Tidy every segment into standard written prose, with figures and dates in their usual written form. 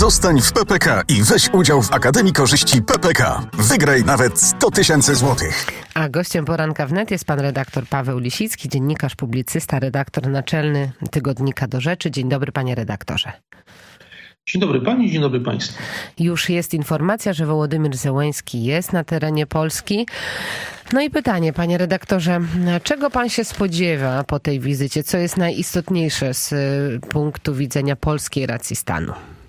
Zostań w PPK i weź udział w Akademii Korzyści PPK. Wygraj nawet 100 000 złotych. A gościem Poranka Wnet jest pan redaktor Paweł Lisicki, dziennikarz, publicysta, redaktor naczelny tygodnika Do Rzeczy. Dzień dobry, panie redaktorze. Dzień dobry pani, dzień dobry państwu. Już jest informacja, że Wołodymyr Zełenski jest na terenie Polski. No i pytanie, panie redaktorze, czego pan się spodziewa po tej wizycie? Co jest najistotniejsze z punktu widzenia polskiej racji stanu?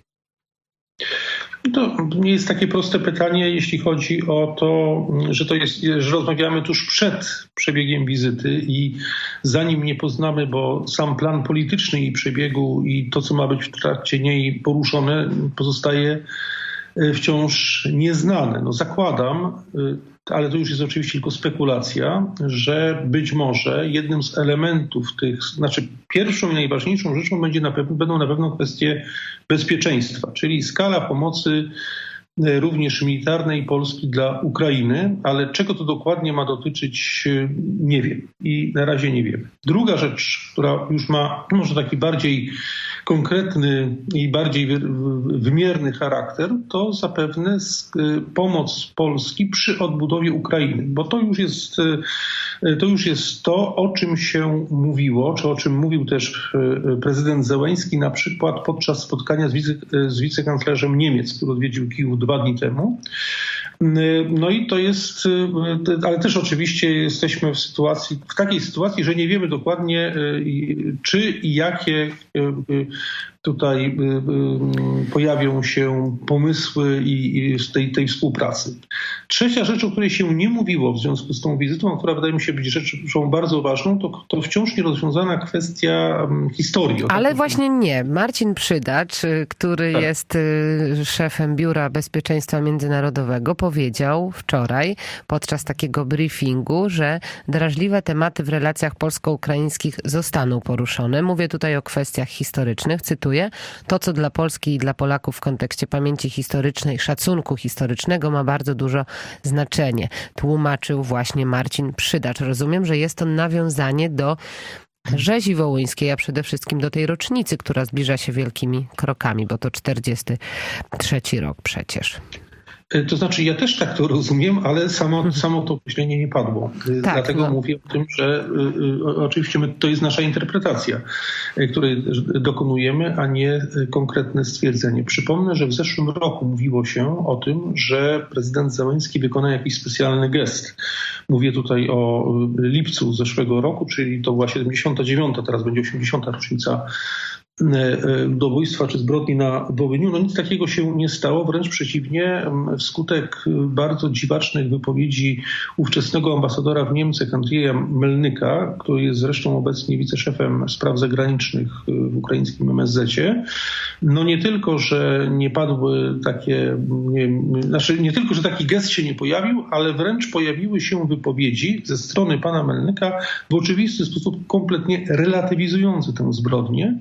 To nie jest takie proste pytanie, jeśli chodzi o to, że rozmawiamy tuż przed przebiegiem wizyty i zanim nie poznamy, bo sam plan polityczny jej przebiegu i to, co ma być w trakcie niej poruszone, pozostaje wciąż nieznane. No zakładam, ale to już jest oczywiście tylko spekulacja, że być może jednym z elementów pierwszą i najważniejszą rzeczą będą na pewno kwestie bezpieczeństwa, czyli skala pomocy również militarnej Polski dla Ukrainy, ale czego to dokładnie ma dotyczyć, nie wiem i na razie nie wiemy. Druga rzecz, która już ma może taki bardziej konkretny i bardziej wymierny charakter, to zapewne pomoc Polski przy odbudowie Ukrainy, bo to już jest to, o czym się mówiło, czy o czym mówił też prezydent Zełenski na przykład podczas spotkania z wicekanclerzem Niemiec, który odwiedził Kijów 2 dni temu. No i to jest, ale też oczywiście jesteśmy w takiej sytuacji, że nie wiemy dokładnie czy i jakie tutaj pojawią się pomysły i z tej współpracy. Trzecia rzecz, o której się nie mówiło w związku z tą wizytą, która wydaje mi się być rzeczą bardzo ważną, to wciąż nierozwiązana kwestia historii. Ale właśnie nie. Marcin Przydacz, który jest szefem Biura Bezpieczeństwa Międzynarodowego, powiedział wczoraj podczas takiego briefingu, że drażliwe tematy w relacjach polsko-ukraińskich zostaną poruszone. Mówię tutaj o kwestiach historycznych. Cytuję: to, co dla Polski i dla Polaków w kontekście pamięci historycznej, szacunku historycznego ma bardzo dużo znaczenie. Tłumaczył właśnie Marcin Przydacz. Rozumiem, że jest to nawiązanie do rzezi wołyńskiej, a przede wszystkim do tej rocznicy, która zbliża się wielkimi krokami, bo to 43 rok przecież. To znaczy, ja też tak to rozumiem, ale samo to określenie nie padło. Tak, Dlatego mówię o tym, że oczywiście to jest nasza interpretacja, której dokonujemy, a nie konkretne stwierdzenie. Przypomnę, że w zeszłym roku mówiło się o tym, że prezydent Zełenski wykona jakiś specjalny gest. Mówię tutaj o lipcu zeszłego roku, czyli to była 79., teraz będzie 80. rocznica ludobójstwa czy zbrodni na Wołyniu. No nic takiego się nie stało, wręcz przeciwnie, wskutek bardzo dziwacznych wypowiedzi ówczesnego ambasadora w Niemczech Andrzeja Melnyka, który jest zresztą obecnie wiceszefem spraw zagranicznych w ukraińskim MSZ-cie. No nie tylko, że nie padły takie, nie tylko, że taki gest się nie pojawił, ale wręcz pojawiły się wypowiedzi ze strony pana Melnyka w oczywisty sposób kompletnie relatywizujące tę zbrodnię.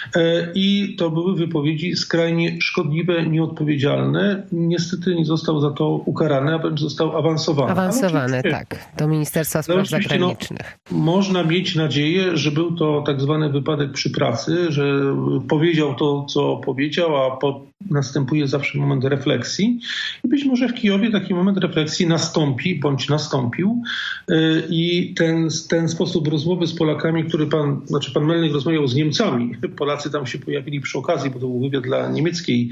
I to były wypowiedzi skrajnie szkodliwe, nieodpowiedzialne. Niestety nie został za to ukarany, a wręcz został awansowany. Awansowany, tak, do Ministerstwa Spraw Zagranicznych. Można mieć nadzieję, że był to tak zwany wypadek przy pracy, że powiedział to, co powiedział, a następuje zawsze moment refleksji. I być może w Kijowie taki moment refleksji nastąpi, bądź nastąpił. I ten sposób rozmowy z Polakami, pan Melnyk rozmawiał z Niemcami. Polacy tam się pojawili przy okazji, bo to był wywiad dla niemieckiej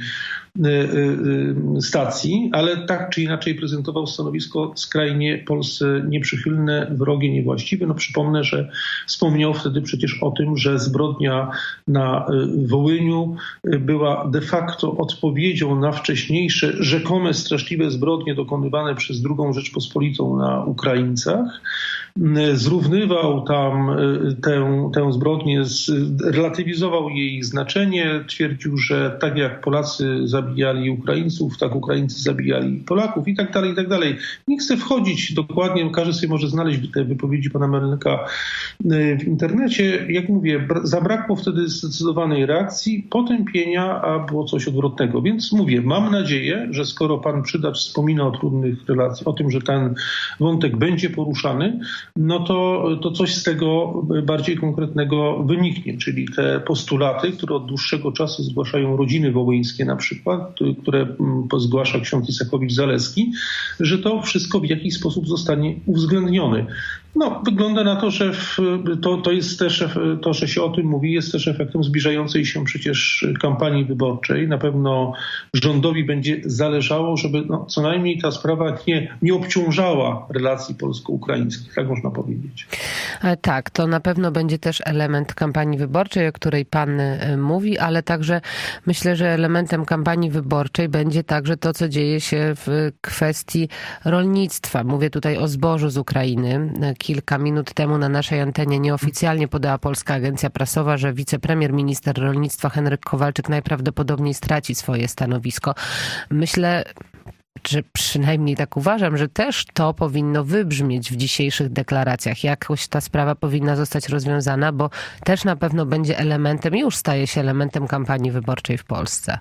stacji, ale tak czy inaczej prezentował stanowisko skrajnie Polsce nieprzychylne, wrogie, niewłaściwe. No przypomnę, że wspomniał wtedy przecież o tym, że zbrodnia na Wołyniu była de facto odpowiedzią na wcześniejsze rzekome straszliwe zbrodnie dokonywane przez II Rzeczpospolitą na Ukraińcach. Zrównywał tam tę zbrodnię, relatywizował jej znaczenie, twierdził, że tak jak Polacy zabijali Ukraińców, tak Ukraińcy zabijali Polaków i tak dalej, i tak dalej. Nie chcę wchodzić dokładnie, każdy sobie może znaleźć te wypowiedzi pana Melnyka w internecie. Jak mówię, zabrakło wtedy zdecydowanej reakcji, potępienia, a było coś odwrotnego. Więc mówię, mam nadzieję, że skoro pan Przydacz wspomina o trudnych relacjach, o tym, że ten wątek będzie poruszany, no to coś z tego bardziej konkretnego wyniknie, czyli te postulaty, które od dłuższego czasu zgłaszają rodziny wołyńskie na przykład, które zgłasza ksiądz Isakowicz-Zaleski, że to wszystko w jakiś sposób zostanie uwzględnione. No, wygląda na to, że to jest też, to, że się o tym mówi, jest też efektem zbliżającej się przecież kampanii wyborczej. Na pewno rządowi będzie zależało, żeby co najmniej ta sprawa nie obciążała relacji polsko-ukraińskich, tak można powiedzieć. Tak, to na pewno będzie też element kampanii wyborczej, o której pan mówi, ale także myślę, że elementem kampanii wyborczej będzie także to, co dzieje się w kwestii rolnictwa. Mówię tutaj o zbożu z Ukrainy. Kilka minut temu na naszej antenie nieoficjalnie podała Polska Agencja Prasowa, że wicepremier, minister rolnictwa Henryk Kowalczyk najprawdopodobniej straci swoje stanowisko. Myślę, że przynajmniej tak uważam, że też to powinno wybrzmieć w dzisiejszych deklaracjach. Jakoś ta sprawa powinna zostać rozwiązana, bo też na pewno będzie elementem, już staje się elementem kampanii wyborczej w Polsce.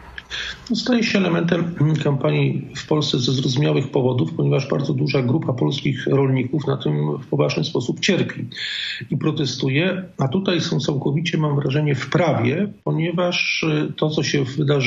Staje się elementem kampanii w Polsce ze zrozumiałych powodów, ponieważ bardzo duża grupa polskich rolników na tym w poważny sposób cierpi i protestuje, a tutaj są całkowicie, mam wrażenie, w prawie, ponieważ to, co się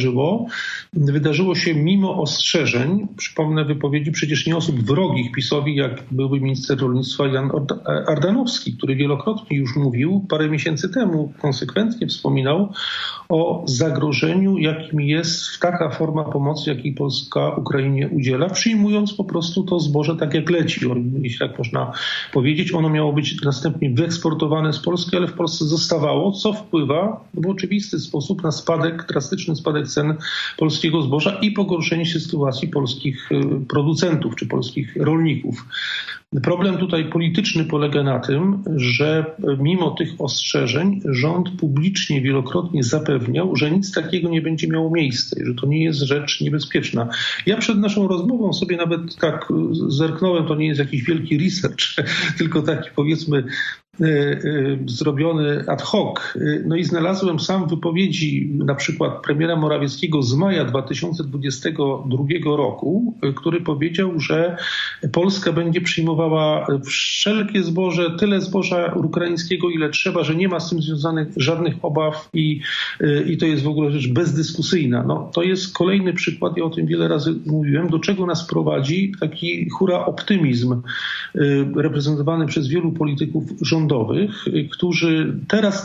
wydarzyło się mimo ostrzeżeń. Przypomnę wypowiedzi przecież nie osób wrogich PiS-owi, jak były minister rolnictwa Jan Ardanowski, który wielokrotnie już mówił, parę miesięcy temu konsekwentnie wspominał o zagrożeniu, jakim jest taka forma pomocy, jakiej Polska Ukrainie udziela, przyjmując po prostu to zboże tak jak leci, jeśli tak można powiedzieć. Ono miało być następnie wyeksportowane z Polski, ale w Polsce zostawało, co wpływa w oczywisty sposób na drastyczny spadek cen polskiego zboża i pogorszenie się sytuacji polskich producentów czy polskich rolników. Problem tutaj polityczny polega na tym, że mimo tych ostrzeżeń rząd publicznie wielokrotnie zapewniał, że nic takiego nie będzie miało miejsca i że to nie jest rzecz niebezpieczna. Ja przed naszą rozmową sobie nawet tak zerknąłem, to nie jest jakiś wielki research, tylko taki powiedzmy zrobiony ad hoc. No i znalazłem sam wypowiedzi na przykład premiera Morawieckiego z maja 2022 roku, który powiedział, że Polska będzie przyjmowała wszelkie zboże, tyle zboża ukraińskiego, ile trzeba, że nie ma z tym związanych żadnych obaw i to jest w ogóle rzecz bezdyskusyjna. No, to jest kolejny przykład, ja o tym wiele razy mówiłem, do czego nas prowadzi taki hura optymizm reprezentowany przez wielu polityków rządowych, którzy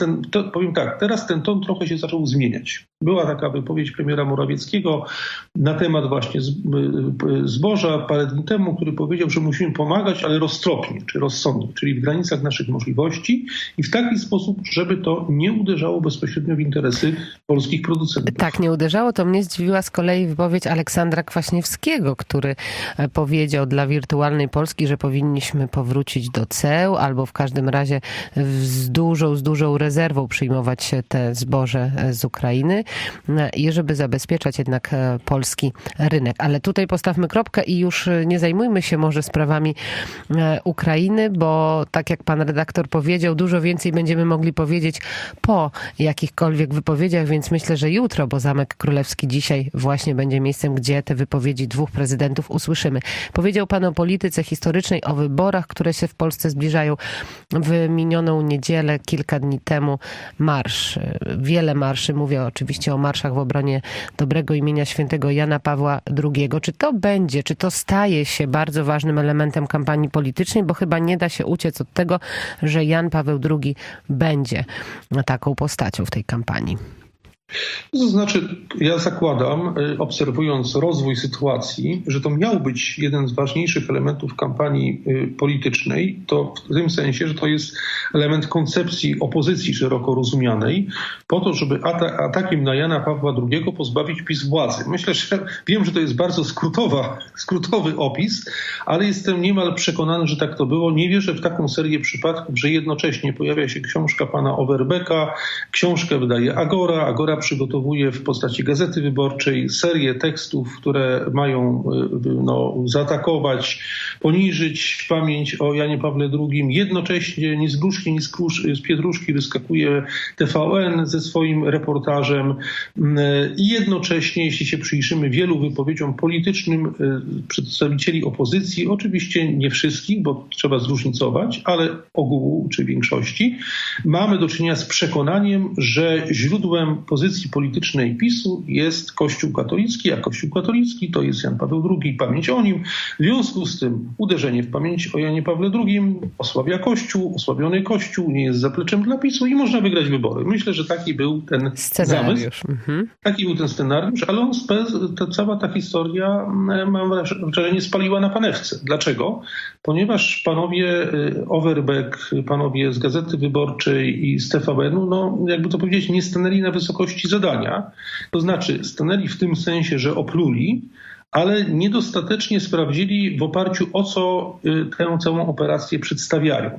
teraz ten ton trochę się zaczął zmieniać. Była taka wypowiedź premiera Morawieckiego na temat właśnie zboża parę dni temu, który powiedział, że musimy pomagać, ale roztropnie, czy rozsądnie, czyli w granicach naszych możliwości i w taki sposób, żeby to nie uderzało bezpośrednio w interesy polskich producentów. Tak, nie uderzało. To mnie zdziwiła z kolei wypowiedź Aleksandra Kwaśniewskiego, który powiedział dla Wirtualnej Polski, że powinniśmy powrócić do ceł albo w każdym razie z dużą rezerwą przyjmować te zboże z Ukrainy i żeby zabezpieczać jednak polski rynek. Ale tutaj postawmy kropkę i już nie zajmujmy się może sprawami Ukrainy, bo tak jak pan redaktor powiedział, dużo więcej będziemy mogli powiedzieć po jakichkolwiek wypowiedziach, więc myślę, że jutro, bo Zamek Królewski dzisiaj właśnie będzie miejscem, gdzie te wypowiedzi dwóch prezydentów usłyszymy. Powiedział pan o polityce historycznej, o wyborach, które się w Polsce zbliżają. W minioną niedzielę, kilka dni temu marsz. Wiele marszy, mówię oczywiście o marszach w obronie dobrego imienia świętego Jana Pawła II. Czy to staje się bardzo ważnym elementem kampanii politycznej, bo chyba nie da się uciec od tego, że Jan Paweł II będzie taką postacią w tej kampanii. To znaczy, ja zakładam, obserwując rozwój sytuacji, że to miał być jeden z ważniejszych elementów kampanii politycznej, to w tym sensie, że to jest element koncepcji opozycji szeroko rozumianej, po to, żeby atakiem na Jana Pawła II pozbawić PiS władzy. Myślę, że wiem, że to jest bardzo skrótowy opis, ale jestem niemal przekonany, że tak to było. Nie wierzę w taką serię przypadków, że jednocześnie pojawia się książka pana Overbecka, książkę wydaje Agora przygotowuje w postaci Gazety Wyborczej serię tekstów, które mają zaatakować, poniżyć pamięć o Janie Pawle II. Jednocześnie ni z gruszki, ni z pietruszki wyskakuje TVN ze swoim reportażem i jednocześnie, jeśli się przyjrzymy wielu wypowiedziom politycznym przedstawicieli opozycji, oczywiście nie wszystkich, bo trzeba zróżnicować, ale ogółu czy większości, mamy do czynienia z przekonaniem, że źródłem pozycji politycznej PiS-u jest Kościół katolicki, a Kościół katolicki to jest Jan Paweł II i pamięć o nim. W związku z tym uderzenie w pamięć o Janie Pawle II osłabia Kościół, osłabiony Kościół nie jest zapleczem dla PiS-u i można wygrać wybory. Myślę, że taki był ten scenariusz. Zamysł. Taki był ten scenariusz, ale cała ta historia, mam wrażenie, spaliła na panewce. Dlaczego? Ponieważ panowie Overbeck, panowie z Gazety Wyborczej i z TVN-u, jakby to powiedzieć, nie stanęli na wysokości zadania. To znaczy stanęli w tym sensie, że opluli, ale niedostatecznie sprawdzili, w oparciu o co tę całą operację przedstawiają.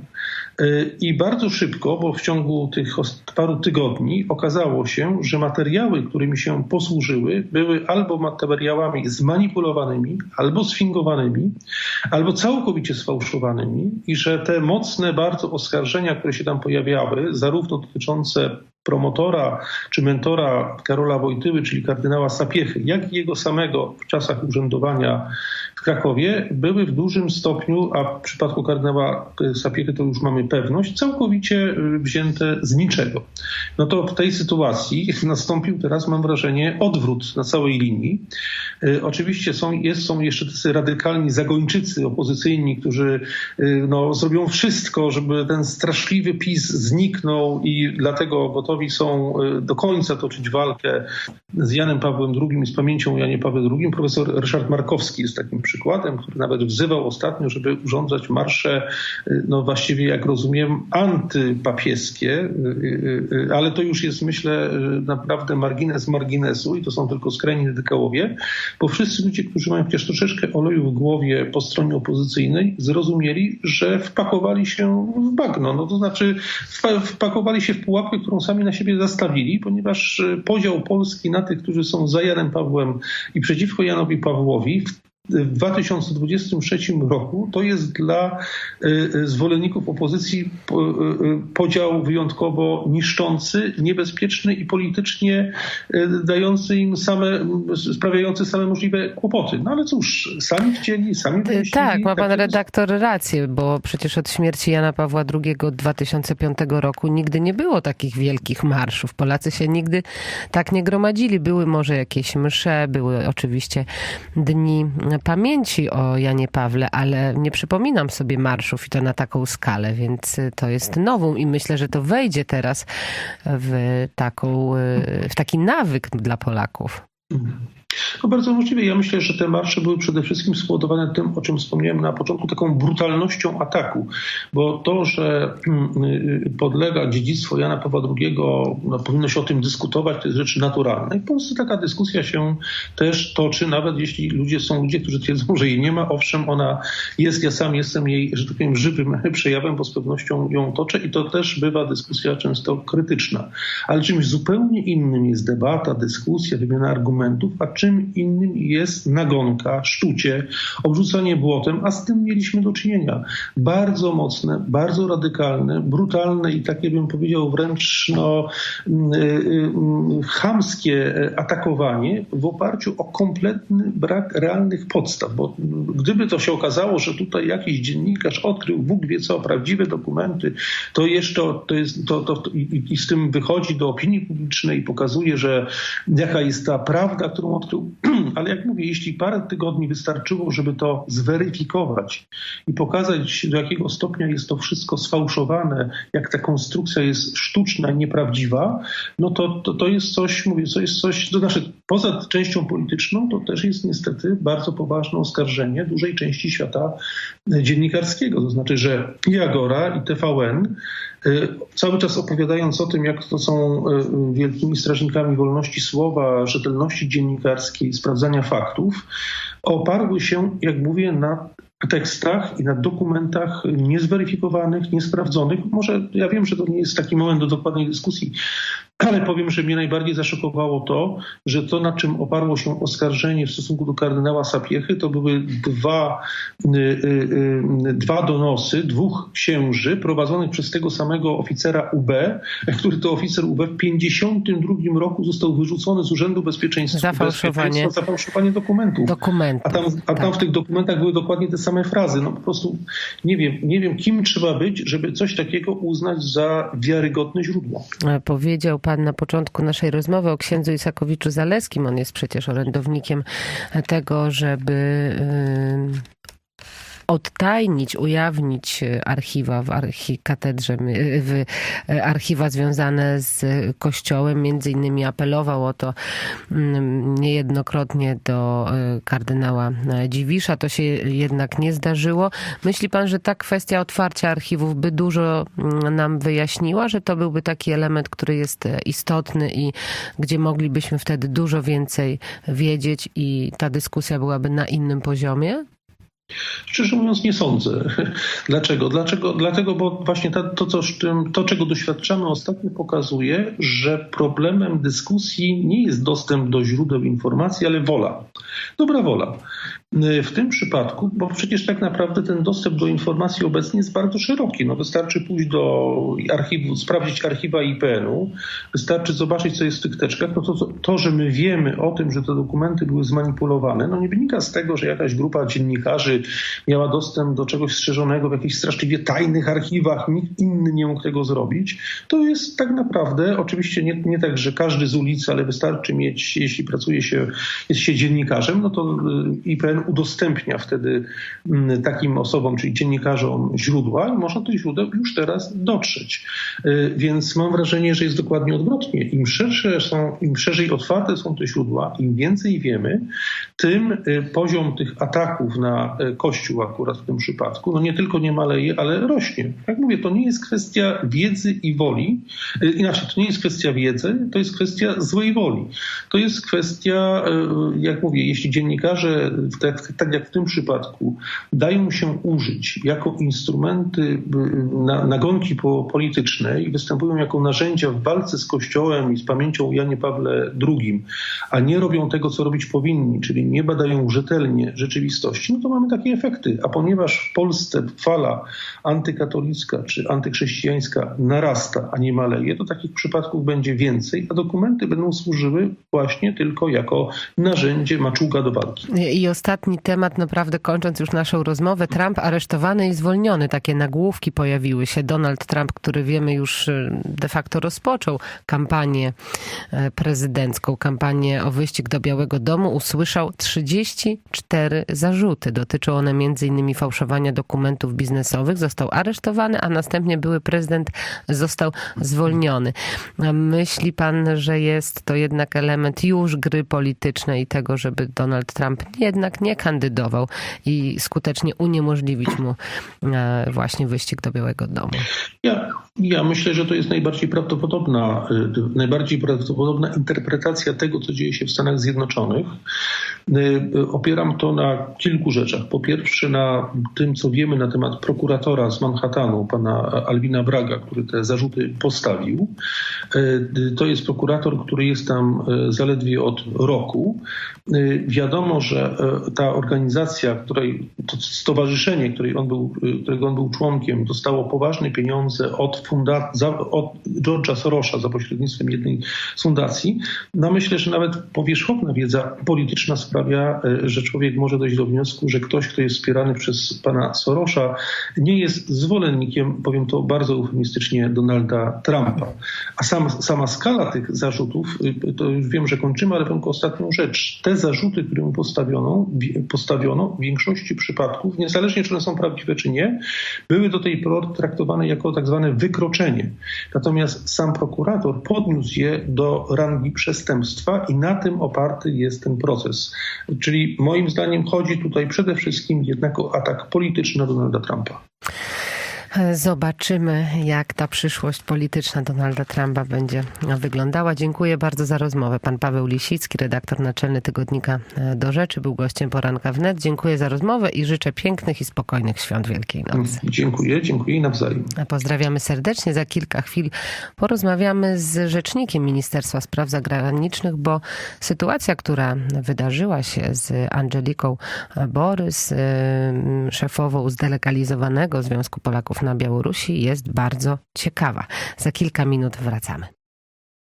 I bardzo szybko, bo w ciągu tych paru tygodni okazało się, że materiały, którymi się posłużyły, były albo materiałami zmanipulowanymi, albo sfingowanymi, albo całkowicie sfałszowanymi i że te mocne bardzo oskarżenia, które się tam pojawiały, zarówno dotyczące promotora czy mentora Karola Wojtyły, czyli kardynała Sapiechy, jak i jego samego w czasach urzędowania w Krakowie, były w dużym stopniu, a w przypadku kardynała Sapiechy to już mamy pewność, całkowicie wzięte z niczego. No to w tej sytuacji nastąpił teraz, mam wrażenie, odwrót na całej linii. Oczywiście są jeszcze tacy radykalni zagończycy opozycyjni, którzy zrobią wszystko, żeby ten straszliwy PiS zniknął i dlatego gotowi są do końca toczyć walkę z Janem Pawłem II i z pamięcią o Janie Pawle II. Profesor Ryszard Markowski jest takim przykładem, który nawet wzywał ostatnio, żeby urządzać marsze, właściwie jak rozumiem, antypapieskie, ale to już jest, myślę, naprawdę margines marginesu i to są tylko skrajni radykałowie, bo wszyscy ludzie, którzy mają chociaż troszeczkę oleju w głowie po stronie opozycyjnej, zrozumieli, że wpakowali się w bagno. To znaczy wpakowali się w pułapkę, którą sami na siebie zastawili, ponieważ podział Polski na tych, którzy są za Janem Pawłem i przeciwko Janowi Pawłowi w 2023 roku to jest dla zwolenników opozycji podział wyjątkowo niszczący, niebezpieczny i politycznie sprawiający same możliwe kłopoty. No ale cóż, sami chcieli, sami wymyślili. Tak, ma pan redaktor rację, bo przecież od śmierci Jana Pawła II 2005 roku nigdy nie było takich wielkich marszów. Polacy się nigdy tak nie gromadzili. Były może jakieś msze, były oczywiście dni pamięci o Janie Pawle, ale nie przypominam sobie marszów i to na taką skalę, więc to jest nowum i myślę, że to wejdzie teraz w taki nawyk dla Polaków. No bardzo możliwe. Ja myślę, że te marsze były przede wszystkim spowodowane tym, o czym wspomniałem na początku, taką brutalnością ataku. Bo to, że podlega dziedzictwo Jana Pawła II, powinno się o tym dyskutować, to jest rzecz naturalna. I w Polsce taka dyskusja się też toczy, nawet jeśli są ludzie, którzy twierdzą, że jej nie ma. Owszem, ona jest, ja sam jestem jej, że tak powiem, żywym przejawem, bo z pewnością ją toczę i to też bywa dyskusja często krytyczna. Ale czymś zupełnie innym jest debata, dyskusja, wymiana argumentów, a czym innym jest nagonka, szczucie, obrzucanie błotem, a z tym mieliśmy do czynienia. Bardzo mocne, bardzo radykalne, brutalne i takie bym powiedział wręcz chamskie atakowanie w oparciu o kompletny brak realnych podstaw. Bo gdyby to się okazało, że tutaj jakiś dziennikarz odkrył Bóg wie co, prawdziwe dokumenty, to jeszcze i z tym wychodzi do opinii publicznej i pokazuje, że jaka jest ta prawda, którą odkrył. Ale jak mówię, jeśli parę tygodni wystarczyło, żeby to zweryfikować i pokazać, do jakiego stopnia jest to wszystko sfałszowane, jak ta konstrukcja jest sztuczna i nieprawdziwa, no to jest coś, to znaczy poza częścią polityczną, to też jest niestety bardzo poważne oskarżenie dużej części świata dziennikarskiego. To znaczy, że i Agora, i TVN, cały czas opowiadając o tym, jak to są wielkimi strażnikami wolności słowa, rzetelności dziennikarskiej, sprawdzania faktów, oparły się, jak mówię, na tekstach i na dokumentach niezweryfikowanych, niesprawdzonych. Może ja wiem, że to nie jest taki moment do dokładnej dyskusji, Ale powiem, że mnie najbardziej zaszokowało to, że to, na czym oparło się oskarżenie w stosunku do kardynała Sapiechy, to były dwa donosy dwóch księży prowadzonych przez tego samego oficera UB, który to oficer UB w 1952 roku został wyrzucony z Urzędu Bezpieczeństwa za fałszowanie dokumentów. A tam w tych dokumentach były dokładnie te same frazy. No po prostu nie wiem, kim trzeba być, żeby coś takiego uznać za wiarygodne źródło. Powiedział pan na początku naszej rozmowy o księdzu Isakowiczu-Zaleskim. On jest przecież orędownikiem tego, żeby odtajnić, ujawnić archiwa w archikatedrze, w archiwa związane z Kościołem. Między innymi apelował o to niejednokrotnie do kardynała Dziwisza. To się jednak nie zdarzyło. Myśli pan, że ta kwestia otwarcia archiwów by dużo nam wyjaśniła, że to byłby taki element, który jest istotny i gdzie moglibyśmy wtedy dużo więcej wiedzieć i ta dyskusja byłaby na innym poziomie? Szczerze mówiąc, nie sądzę. Dlaczego? Dlatego, bo właśnie to, czego doświadczamy ostatnio, pokazuje, że problemem dyskusji nie jest dostęp do źródeł informacji, ale wola. Dobra wola. W tym przypadku, bo przecież tak naprawdę ten dostęp do informacji obecnie jest bardzo szeroki. No wystarczy pójść do archiwu, sprawdzić archiwa IPN-u, wystarczy zobaczyć, co jest w tych teczkach. No to, że my wiemy o tym, że te dokumenty były zmanipulowane, no nie wynika z tego, że jakaś grupa dziennikarzy miała dostęp do czegoś strzeżonego w jakichś straszliwie tajnych archiwach, nikt inny nie mógł tego zrobić. To jest tak naprawdę, oczywiście nie tak, że każdy z ulicy, ale wystarczy mieć, jeśli jest się dziennikarzem, no to IPN udostępnia wtedy takim osobom, czyli dziennikarzom, źródła i można do tych źródeł już teraz dotrzeć. Więc mam wrażenie, że jest dokładnie odwrotnie. Im szerzej otwarte są te źródła, im więcej wiemy, tym poziom tych ataków na Kościół akurat w tym przypadku, no nie tylko nie maleje, ale rośnie. Jak mówię, to nie jest kwestia wiedzy i woli. Inaczej, to nie jest kwestia wiedzy, to jest kwestia złej woli. To jest kwestia, jak mówię, jeśli dziennikarze, tak jak w tym przypadku, dają się użyć jako instrumenty nagonki politycznej i występują jako narzędzia w walce z Kościołem i z pamięcią o Janie Pawle II, a nie robią tego, co robić powinni, czyli nie badają rzetelnie rzeczywistości, no to mamy takie efekty. A ponieważ w Polsce fala antykatolicka czy antychrześcijańska narasta, a nie maleje, to takich przypadków będzie więcej, a dokumenty będą służyły właśnie tylko jako narzędzie, maczuga do walki. I ostatni temat, naprawdę kończąc już naszą rozmowę. Trump aresztowany i zwolniony. Takie nagłówki pojawiły się. Donald Trump, który wiemy już de facto rozpoczął kampanię prezydencką, kampanię o wyścig do Białego Domu, usłyszał 34 zarzuty. Dotyczą one m.in. fałszowania dokumentów biznesowych. Został aresztowany, a następnie były prezydent został zwolniony. Myśli pan, że jest to jednak element już gry politycznej i tego, żeby Donald Trump jednak nie kandydował i skutecznie uniemożliwić mu właśnie wyścig do Białego Domu? Ja myślę, że to jest najbardziej prawdopodobna interpretacja tego, co dzieje się w Stanach Zjednoczonych. Opieram to na kilku rzeczach. Po pierwsze na tym, co wiemy na temat prokuratora z Manhattanu, pana Alvina Bragga, który te zarzuty postawił. To jest prokurator, który jest tam zaledwie od roku. Wiadomo, że ta organizacja, to stowarzyszenie, którego on był członkiem, dostało poważne pieniądze od George'a Sorosza za pośrednictwem jednej z fundacji. No myślę, że nawet powierzchowna wiedza polityczna sprawia, że człowiek może dojść do wniosku, że ktoś, kto jest wspierany przez pana Sorosza, nie jest zwolennikiem, powiem to bardzo eufemistycznie, Donalda Trumpa. A sama skala tych zarzutów, to już wiem, że kończymy, ale tylko ostatnią rzecz. Te zarzuty, które mu postawiono w większości przypadków, niezależnie czy one są prawdziwe czy nie, były do tej pory traktowane jako tak zwane wykroczenie. Natomiast sam prokurator podniósł je do rangi przestępstwa i na tym oparty jest ten proces. Czyli moim zdaniem chodzi tutaj przede wszystkim jednak o atak polityczny na Donalda Trumpa. Zobaczymy, jak ta przyszłość polityczna Donalda Trumpa będzie wyglądała. Dziękuję bardzo za rozmowę. Pan Paweł Lisicki, redaktor naczelny tygodnika Do Rzeczy, był gościem Poranka Wnet. Dziękuję za rozmowę i życzę pięknych i spokojnych świąt Wielkiej Nocy. Dziękuję i nawzajem. Pozdrawiamy serdecznie. Za kilka chwil porozmawiamy z rzecznikiem Ministerstwa Spraw Zagranicznych, bo sytuacja, która wydarzyła się z Angeliką Borys, szefową zdelegalizowanego Związku Polaków na Białorusi, jest bardzo ciekawa. Za kilka minut wracamy.